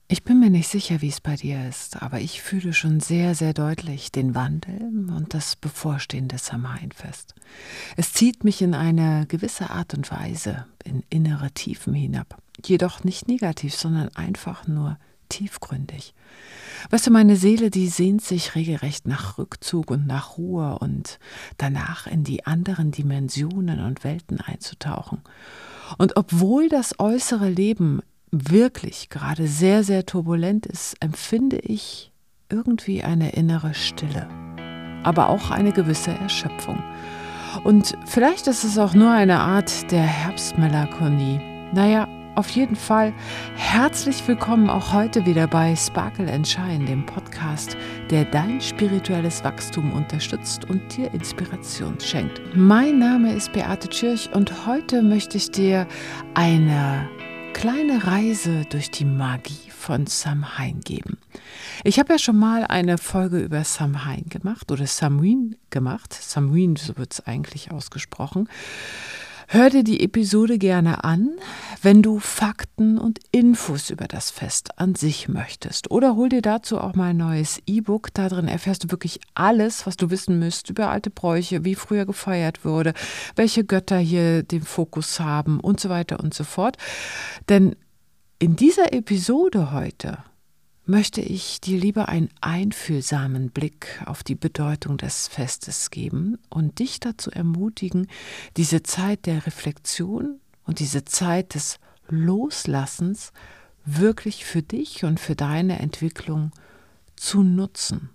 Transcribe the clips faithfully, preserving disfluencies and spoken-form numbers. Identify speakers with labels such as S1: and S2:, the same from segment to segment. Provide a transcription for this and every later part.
S1: Ich bin mir nicht sicher, wie es bei dir ist, aber ich fühle schon sehr, sehr deutlich den Wandel und das bevorstehende Samhain-Fest. Es zieht mich in eine gewisse Art und Weise in innere Tiefen hinab. Jedoch nicht negativ, sondern einfach nur tiefgründig. Weißt du, meine Seele, die sehnt sich regelrecht nach Rückzug und nach Ruhe und danach in die anderen Dimensionen und Welten einzutauchen. Und obwohl das äußere Leben wirklich gerade sehr, sehr turbulent ist, empfinde ich irgendwie eine innere Stille, aber auch eine gewisse Erschöpfung. Und vielleicht ist es auch nur eine Art der Herbstmelancholie. Naja, auf jeden Fall herzlich willkommen auch heute wieder bei Sparkle and Shine, dem Podcast, der dein spirituelles Wachstum unterstützt und dir Inspiration schenkt. Mein Name ist Beate Tschirch und heute möchte ich dir eine kleine Reise durch die Magie von Samhain geben. Ich habe ja schon mal eine Folge über Samhain gemacht oder Samhain gemacht. Samhain, so wird es eigentlich ausgesprochen. Hör dir die Episode gerne an, wenn du Fakten und Infos über das Fest an sich möchtest. Oder hol dir dazu auch mal ein neues E-Book. Darin erfährst du wirklich alles, was du wissen müsst über alte Bräuche, wie früher gefeiert wurde, welche Götter hier den Fokus haben und so weiter und so fort. Denn in dieser Episode heute möchte ich dir lieber einen einfühlsamen Blick auf die Bedeutung des Festes geben und dich dazu ermutigen, diese Zeit der Reflexion und diese Zeit des Loslassens wirklich für dich und für deine Entwicklung zu nutzen.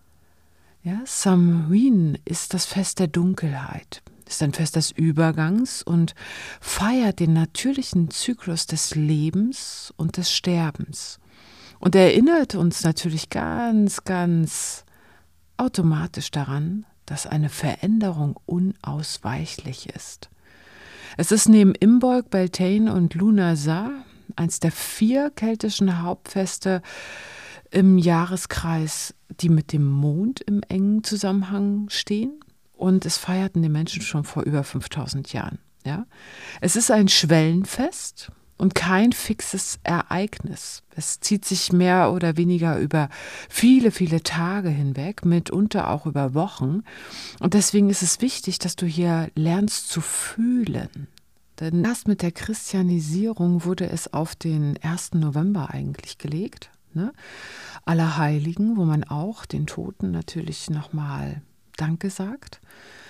S1: Ja, Samhain ist das Fest der Dunkelheit, ist ein Fest des Übergangs und feiert den natürlichen Zyklus des Lebens und des Sterbens. Und er erinnert uns natürlich ganz, ganz automatisch daran, dass eine Veränderung unausweichlich ist. Es ist neben Imbolc, Beltane und Lughnasadh eines der vier keltischen Hauptfeste im Jahreskreis, die mit dem Mond im engen Zusammenhang stehen. Und es feierten die Menschen schon vor über fünftausend Jahren. Ja? Es ist ein Schwellenfest und kein fixes Ereignis. Es zieht sich mehr oder weniger über viele, viele Tage hinweg, mitunter auch über Wochen. Und deswegen ist es wichtig, dass du hier lernst zu fühlen. Denn erst mit der Christianisierung wurde es auf den ersten November eigentlich gelegt, ne? Allerheiligen, wo man auch den Toten natürlich nochmal Danke sagt.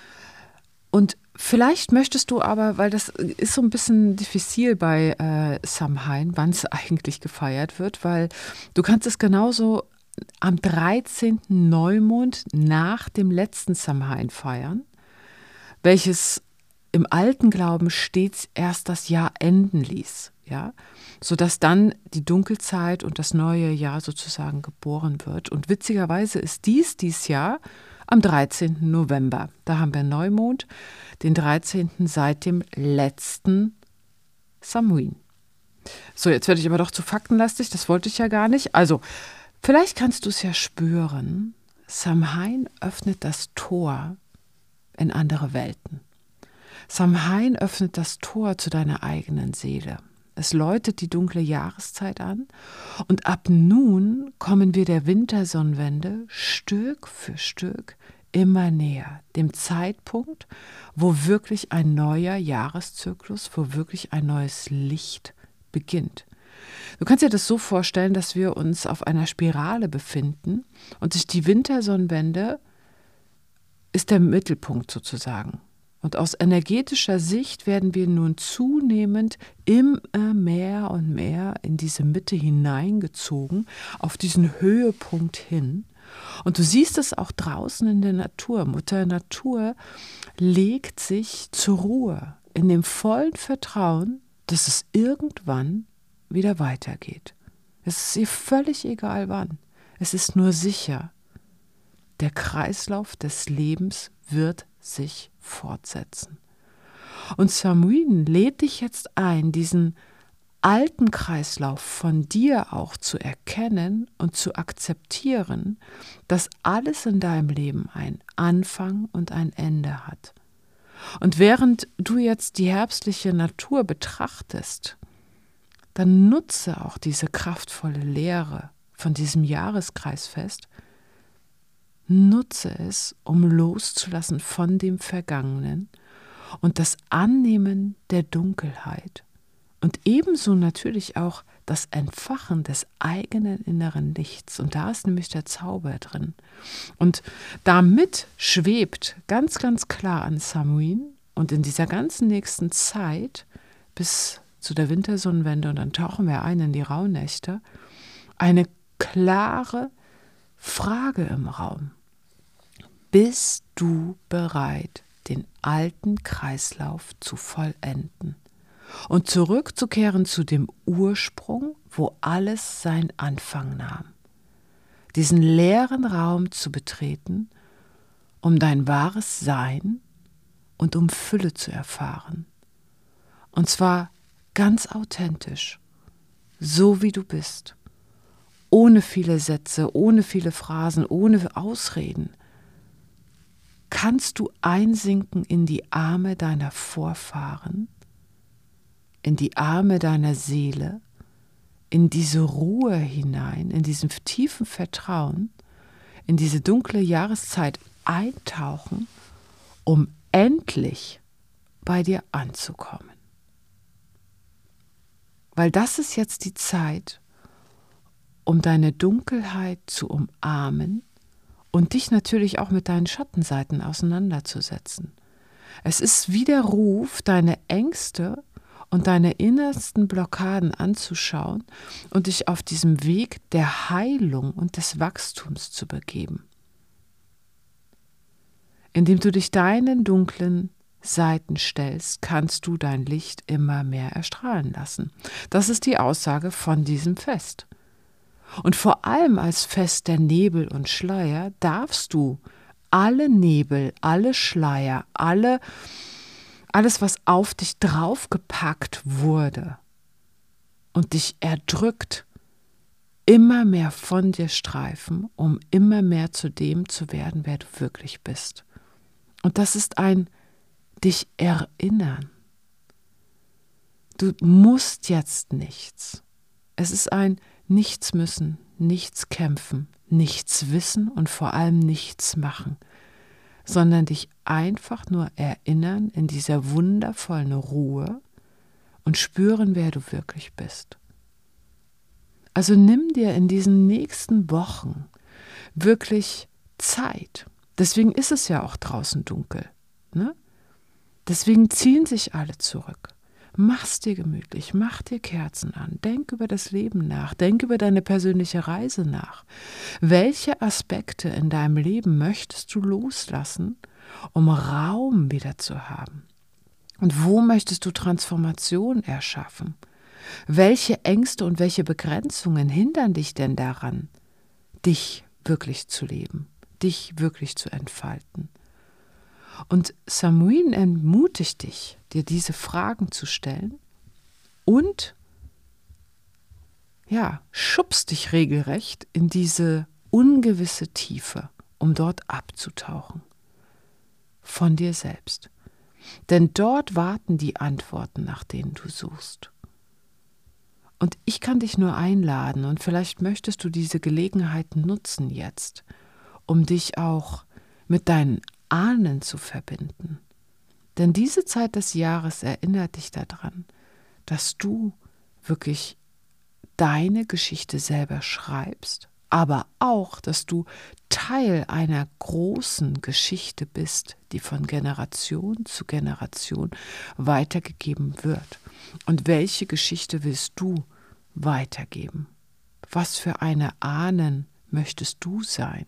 S1: Und vielleicht möchtest du aber, weil das ist so ein bisschen diffizil bei äh, Samhain, wann es eigentlich gefeiert wird, weil du kannst es genauso am dreizehnten Neumond nach dem letzten Samhain feiern, welches im alten Glauben stets erst das Jahr enden ließ, ja, sodass dann die Dunkelzeit und das neue Jahr sozusagen geboren wird. Und witzigerweise ist dies dieses Jahr am dreizehnten November. Da haben wir Neumond, den dreizehnten seit dem letzten Samhain. So, jetzt werde ich aber doch zu faktenlastig, das wollte ich ja gar nicht. Also, vielleicht kannst du es ja spüren. Samhain öffnet das Tor in andere Welten. Samhain öffnet das Tor zu deiner eigenen Seele. Es läutet die dunkle Jahreszeit an und ab nun kommen wir der Wintersonnenwende Stück für Stück immer näher, dem Zeitpunkt, wo wirklich ein neuer Jahreszyklus, wo wirklich ein neues Licht beginnt. Du kannst dir das so vorstellen, dass wir uns auf einer Spirale befinden und sich die Wintersonnenwende ist der Mittelpunkt sozusagen. Und aus energetischer Sicht werden wir nun zunehmend immer mehr und mehr in diese Mitte hineingezogen, auf diesen Höhepunkt hin. Und du siehst es auch draußen in der Natur. Mutter Natur legt sich zur Ruhe in dem vollen Vertrauen, dass es irgendwann wieder weitergeht. Es ist ihr völlig egal wann. Es ist nur sicher. Der Kreislauf des Lebens wird sich fortsetzen. Und Samhain lädt dich jetzt ein, diesen alten Kreislauf von dir auch zu erkennen und zu akzeptieren, dass alles in deinem Leben einen Anfang und ein Ende hat. Und während du jetzt die herbstliche Natur betrachtest, dann nutze auch diese kraftvolle Lehre von diesem Jahreskreisfest, nutze es, um loszulassen von dem Vergangenen und das Annehmen der Dunkelheit und ebenso natürlich auch das Entfachen des eigenen inneren Lichts. Und da ist nämlich der Zauber drin. Und damit schwebt ganz, ganz klar an Samhain und in dieser ganzen nächsten Zeit bis zu der Wintersonnenwende, und dann tauchen wir ein in die Rauhnächte, eine klare Frage im Raum. Bist du bereit, den alten Kreislauf zu vollenden und zurückzukehren zu dem Ursprung, wo alles seinen Anfang nahm? Diesen leeren Raum zu betreten, um dein wahres Sein und um Fülle zu erfahren. Und zwar ganz authentisch, so wie du bist, ohne viele Sätze, ohne viele Phrasen, ohne Ausreden. Kannst du einsinken in die Arme deiner Vorfahren, in die Arme deiner Seele, in diese Ruhe hinein, in diesem tiefen Vertrauen, in diese dunkle Jahreszeit eintauchen, um endlich bei dir anzukommen. Weil das ist jetzt die Zeit, um deine Dunkelheit zu umarmen und dich natürlich auch mit deinen Schattenseiten auseinanderzusetzen. Es ist wie der Ruf, deine Ängste und deine innersten Blockaden anzuschauen und dich auf diesem Weg der Heilung und des Wachstums zu begeben. Indem du dich deinen dunklen Seiten stellst, kannst du dein Licht immer mehr erstrahlen lassen. Das ist die Aussage von diesem Fest. Und vor allem als Fest der Nebel und Schleier darfst du alle Nebel, alle Schleier, alle, alles, was auf dich draufgepackt wurde und dich erdrückt, immer mehr von dir streifen, um immer mehr zu dem zu werden, wer du wirklich bist. Und das ist ein dich erinnern. Du musst jetzt nichts. Es ist ein nichts müssen, nichts kämpfen, nichts wissen und vor allem nichts machen, sondern dich einfach nur erinnern in dieser wundervollen Ruhe und spüren, wer du wirklich bist. Also nimm dir in diesen nächsten Wochen wirklich Zeit. Deswegen ist es ja auch draußen dunkel, ne? Deswegen ziehen sich alle zurück. Mach's dir gemütlich, mach dir Kerzen an, denk über das Leben nach, denk über deine persönliche Reise nach. Welche Aspekte in deinem Leben möchtest du loslassen, um Raum wieder zu haben? Und wo möchtest du Transformation erschaffen? Welche Ängste und welche Begrenzungen hindern dich denn daran, dich wirklich zu leben, dich wirklich zu entfalten? Und Samhain ermutigt dich, dir diese Fragen zu stellen und ja, schubst dich regelrecht in diese ungewisse Tiefe, um dort abzutauchen. Von dir selbst. Denn dort warten die Antworten, nach denen du suchst. Und ich kann dich nur einladen, und vielleicht möchtest du diese Gelegenheit nutzen jetzt, um dich auch mit deinen Ahnen zu verbinden. Denn diese Zeit des Jahres erinnert dich daran, dass du wirklich deine Geschichte selber schreibst, aber auch, dass du Teil einer großen Geschichte bist, die von Generation zu Generation weitergegeben wird. Und welche Geschichte willst du weitergeben? Was für eine Ahnen möchtest du sein?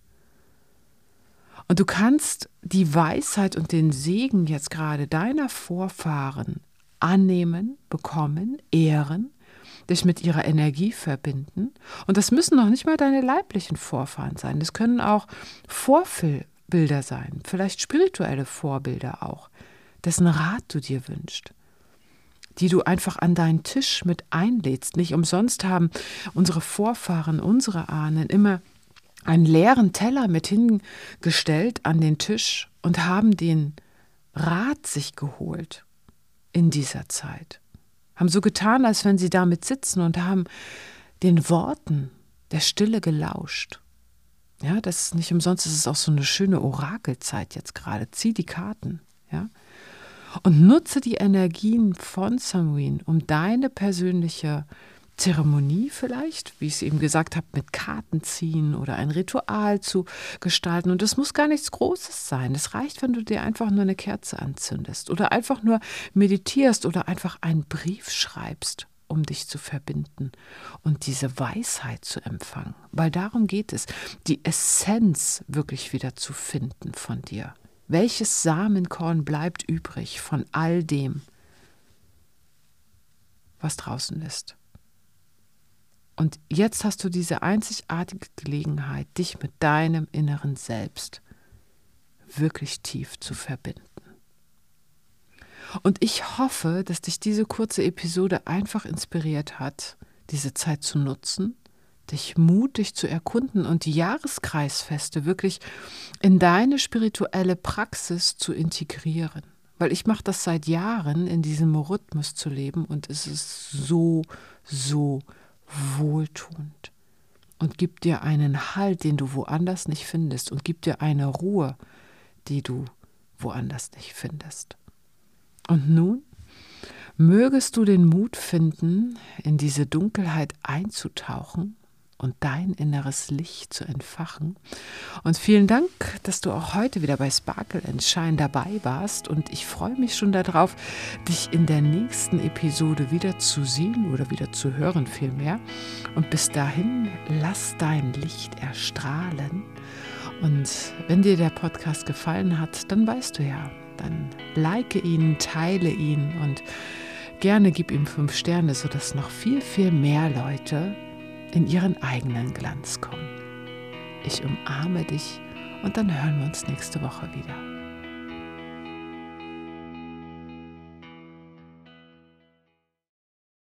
S1: Und du kannst die Weisheit und den Segen jetzt gerade deiner Vorfahren annehmen, bekommen, ehren, dich mit ihrer Energie verbinden. Und das müssen noch nicht mal deine leiblichen Vorfahren sein. Das können auch Vorbilder sein, vielleicht spirituelle Vorbilder auch, dessen Rat du dir wünschst, die du einfach an deinen Tisch mit einlädst. Nicht umsonst haben unsere Vorfahren, unsere Ahnen immer einen leeren Teller mit hingestellt an den Tisch und haben den Rat sich geholt in dieser Zeit. haben so getan, als wenn sie damit sitzen und haben den Worten der Stille gelauscht. Ja, das ist nicht umsonst, es ist auch so eine schöne Orakelzeit jetzt gerade. Zieh die Karten, ja. Und nutze die Energien von Samhain, um deine persönliche Zeremonie vielleicht, wie ich es eben gesagt habe, mit Karten ziehen oder ein Ritual zu gestalten. Und das muss gar nichts Großes sein. Es reicht, wenn du dir einfach nur eine Kerze anzündest oder einfach nur meditierst oder einfach einen Brief schreibst, um dich zu verbinden und diese Weisheit zu empfangen. Weil darum geht es, die Essenz wirklich wieder zu finden von dir. Welches Samenkorn bleibt übrig von all dem, was draußen ist? Und jetzt hast du diese einzigartige Gelegenheit, dich mit deinem inneren Selbst wirklich tief zu verbinden. Und ich hoffe, dass dich diese kurze Episode einfach inspiriert hat, diese Zeit zu nutzen, dich mutig zu erkunden und die Jahreskreisfeste wirklich in deine spirituelle Praxis zu integrieren. Weil ich mache das seit Jahren, in diesem Rhythmus zu leben, und es ist so, so wohltuend und gibt dir einen Halt, den du woanders nicht findest, und gibt dir eine Ruhe, die du woanders nicht findest. Und nun mögest du den Mut finden, in diese Dunkelheit einzutauchen und dein inneres Licht zu entfachen. Und vielen Dank, dass du auch heute wieder bei Sparkle and Shine dabei warst. Und ich freue mich schon darauf, dich in der nächsten Episode wieder zu sehen oder wieder zu hören vielmehr. Und bis dahin, lass dein Licht erstrahlen. Und wenn dir der Podcast gefallen hat, dann weißt du ja, dann like ihn, teile ihn und gerne gib ihm fünf Sterne, sodass noch viel, viel mehr Leute in ihren eigenen Glanz kommen. Ich umarme dich und dann hören wir uns nächste Woche wieder.